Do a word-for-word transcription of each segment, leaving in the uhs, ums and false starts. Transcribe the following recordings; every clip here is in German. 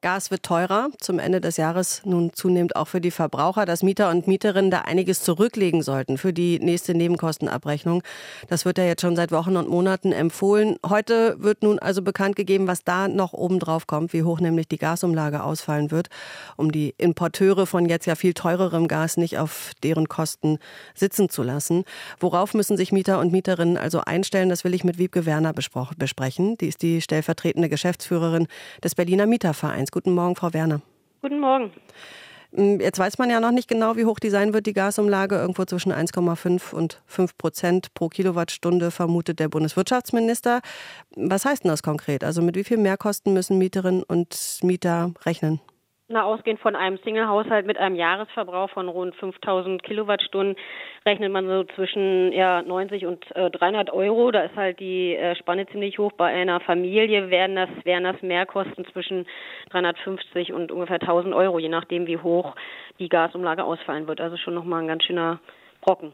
Gas wird teurer, zum Ende des Jahres nun zunehmend auch für die Verbraucher, dass Mieter und Mieterinnen da einiges zurücklegen sollten für die nächste Nebenkostenabrechnung. Das wird ja jetzt schon seit Wochen und Monaten empfohlen. Heute wird nun also bekannt gegeben, was da noch obendrauf kommt, wie hoch nämlich die Gasumlage ausfallen wird, um die Importeure von jetzt ja viel teurerem Gas nicht auf deren Kosten sitzen zu lassen. Worauf müssen sich Mieter und Mieterinnen also einstellen, das will ich mit Wiebke Werner besprechen. Die ist die stellvertretende Geschäftsführerin des Berliner Mietervereins. Guten Morgen, Frau Werner. Guten Morgen. Jetzt weiß man ja noch nicht genau, wie hoch die sein wird, die Gasumlage. Irgendwo zwischen eins Komma fünf und fünf Prozent pro Kilowattstunde, vermutet der Bundeswirtschaftsminister. Was heißt denn das konkret? Also mit wie viel Mehrkosten müssen Mieterinnen und Mieter rechnen? Na, ausgehend von einem Single-Haushalt mit einem Jahresverbrauch von rund fünftausend Kilowattstunden rechnet man so zwischen ja, neunzig und äh, dreihundert Euro. Da ist halt die äh, Spanne ziemlich hoch. Bei einer Familie wären das, wären das Mehrkosten zwischen dreihundertfünfzig und ungefähr tausend Euro, je nachdem, wie hoch die Gasumlage ausfallen wird. Also schon nochmal ein ganz schöner Brocken.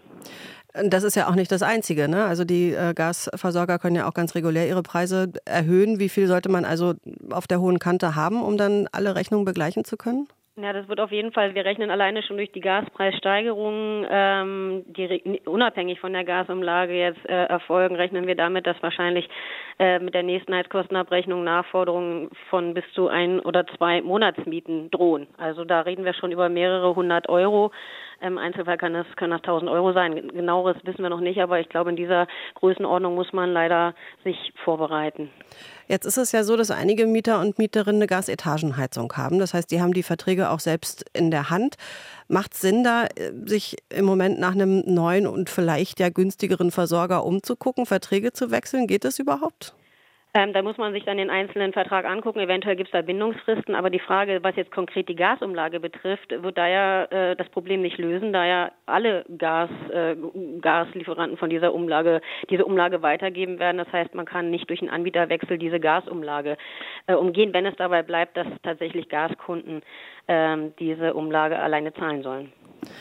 Das ist ja auch nicht das Einzige, ne? Also die äh, Gasversorger können ja auch ganz regulär ihre Preise erhöhen. Wie viel sollte man also auf der hohen Kante haben, um dann alle Rechnungen begleichen zu können? Ja, das wird auf jeden Fall, wir rechnen alleine schon durch die Gaspreissteigerungen, ähm, die unabhängig von der Gasumlage jetzt äh, erfolgen, rechnen wir damit, dass wahrscheinlich äh, mit der nächsten Heizkostenabrechnung Nachforderungen von bis zu ein oder zwei Monatsmieten drohen. Also da reden wir schon über mehrere hundert Euro. Im Einzelfall kann das, können das tausend Euro sein. Genaueres wissen wir noch nicht, aber ich glaube, in dieser Größenordnung muss man leider sich vorbereiten. Jetzt ist es ja so, dass einige Mieter und Mieterinnen eine Gasetagenheizung haben. Das heißt, die haben die Verträge auch selbst in der Hand. Macht es Sinn, da sich im Moment nach einem neuen und vielleicht ja günstigeren Versorger umzugucken, Verträge zu wechseln? Geht das überhaupt? Ähm, da muss man sich dann den einzelnen Vertrag angucken. Eventuell gibt es da Bindungsfristen. Aber die Frage, was jetzt konkret die Gasumlage betrifft, wird da ja äh, das Problem nicht lösen, da ja alle Gas, äh, Gaslieferanten von dieser Umlage diese Umlage weitergeben werden. Das heißt, man kann nicht durch einen Anbieterwechsel diese Gasumlage äh, umgehen, wenn es dabei bleibt, dass tatsächlich Gaskunden äh, diese Umlage alleine zahlen sollen.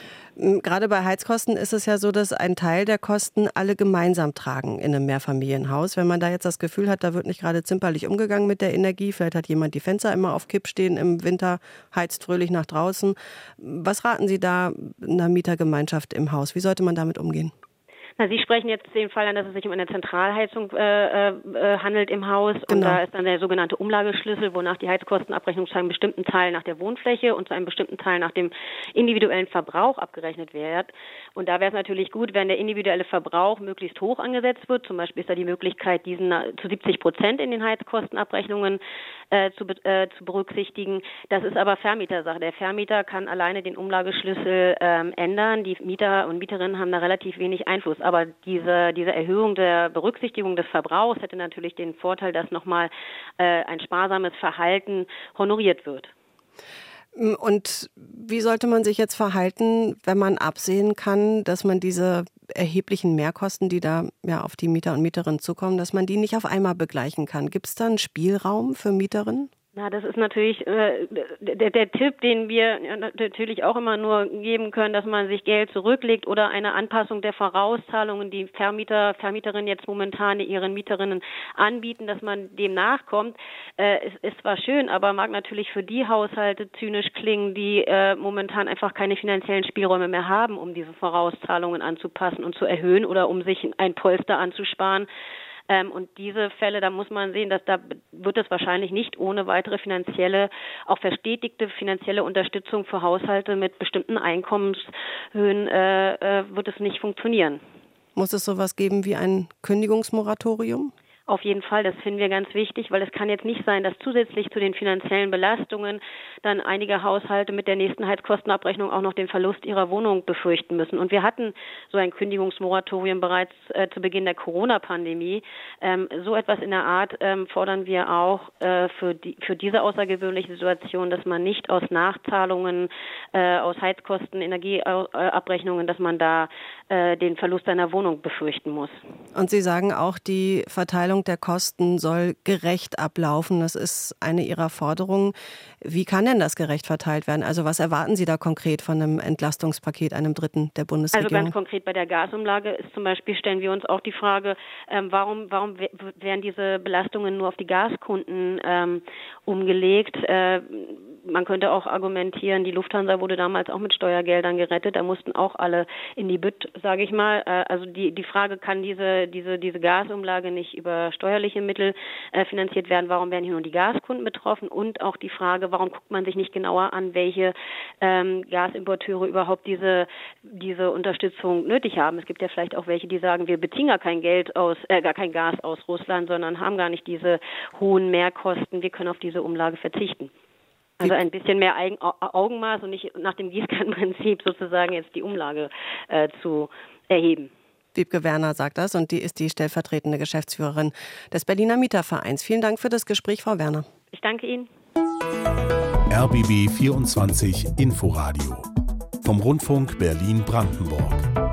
Gerade bei Heizkosten ist es ja so, dass ein Teil der Kosten alle gemeinsam tragen in einem Mehrfamilienhaus. Wenn man da jetzt das Gefühl hat, da wird nicht gerade zimperlich umgegangen mit der Energie, vielleicht hat jemand die Fenster immer auf Kipp stehen im Winter, heizt fröhlich nach draußen. Was raten Sie da einer Mietergemeinschaft im Haus? Wie sollte man damit umgehen? Na, Sie sprechen jetzt den Fall an, dass es sich um eine Zentralheizung äh, äh, handelt im Haus. Genau. Und da ist dann der sogenannte Umlageschlüssel, wonach die Heizkostenabrechnung zu einem bestimmten Teil nach der Wohnfläche und zu einem bestimmten Teil nach dem individuellen Verbrauch abgerechnet wird. Und da wäre es natürlich gut, wenn der individuelle Verbrauch möglichst hoch angesetzt wird. Zum Beispiel ist da die Möglichkeit, diesen zu siebzig Prozent in den Heizkostenabrechnungen äh, zu, äh, zu berücksichtigen. Das ist aber Vermietersache. Der Vermieter kann alleine den Umlageschlüssel ähm, ändern. Die Mieter und Mieterinnen haben da relativ wenig Einfluss. Aber diese, diese Erhöhung der Berücksichtigung des Verbrauchs hätte natürlich den Vorteil, dass nochmal äh, ein sparsames Verhalten honoriert wird. Und wie sollte man sich jetzt verhalten, wenn man absehen kann, dass man diese erheblichen Mehrkosten, die da ja auf die Mieter und Mieterinnen zukommen, dass man die nicht auf einmal begleichen kann? Gibt es da einen Spielraum für Mieterinnen? Na, das ist natürlich äh, der, der Tipp, den wir natürlich auch immer nur geben können, dass man sich Geld zurücklegt oder eine Anpassung der Vorauszahlungen, die Vermieter, Vermieterinnen jetzt momentan ihren Mieterinnen anbieten, dass man dem nachkommt. Äh, es ist zwar schön, aber mag natürlich für die Haushalte zynisch klingen, die äh, momentan einfach keine finanziellen Spielräume mehr haben, um diese Vorauszahlungen anzupassen und zu erhöhen oder um sich ein Polster anzusparen. Ähm, und diese Fälle, da muss man sehen, dass da wird es wahrscheinlich nicht ohne weitere finanzielle, auch verstetigte finanzielle Unterstützung für Haushalte mit bestimmten Einkommenshöhen äh, äh, wird es nicht funktionieren. Muss es sowas geben wie ein Kündigungsmoratorium? Auf jeden Fall, das finden wir ganz wichtig, weil es kann jetzt nicht sein, dass zusätzlich zu den finanziellen Belastungen dann einige Haushalte mit der nächsten Heizkostenabrechnung auch noch den Verlust ihrer Wohnung befürchten müssen. Und wir hatten so ein Kündigungsmoratorium bereits äh, zu Beginn der Corona-Pandemie. Ähm, so etwas in der Art ähm, fordern wir auch äh, für, die, für diese außergewöhnliche Situation, dass man nicht aus Nachzahlungen, äh, aus Heizkosten, Energieabrechnungen, dass man da äh, den Verlust seiner Wohnung befürchten muss. Und Sie sagen auch, die Verteilung Verteilung der Kosten soll gerecht ablaufen. Das ist eine Ihrer Forderungen. Wie kann denn das gerecht verteilt werden? Also was erwarten Sie da konkret von einem Entlastungspaket, einem dritten der Bundesregierung? Also ganz konkret bei der Gasumlage ist zum Beispiel, stellen wir uns auch die Frage, ähm, warum, warum werden diese Belastungen nur auf die Gaskunden ähm, umgelegt? Äh, man könnte auch argumentieren, die Lufthansa wurde damals auch mit Steuergeldern gerettet, da mussten auch alle in die Bütt, sage ich mal. Äh, also die die Frage, kann diese diese diese Gasumlage nicht über steuerliche Mittel äh, finanziert werden? Warum werden hier nur die Gaskunden betroffen? Und auch die Frage, warum guckt man sich nicht genauer an, welche ähm, Gasimporteure überhaupt diese diese Unterstützung nötig haben? Es gibt ja vielleicht auch welche, die sagen, wir beziehen gar kein Geld aus, äh, gar kein Gas aus Russland, sondern haben gar nicht diese hohen Mehrkosten. Wir können auf diese Umlage verzichten. Also ein bisschen mehr Eigen, Augenmaß und nicht nach dem Gießkannenprinzip sozusagen jetzt die Umlage äh, zu erheben. Wiebke Werner sagt das und die ist die stellvertretende Geschäftsführerin des Berliner Mietervereins. Vielen Dank für das Gespräch, Frau Werner. Ich danke Ihnen. R B B vierundzwanzig Inforadio vom Rundfunk Berlin-Brandenburg.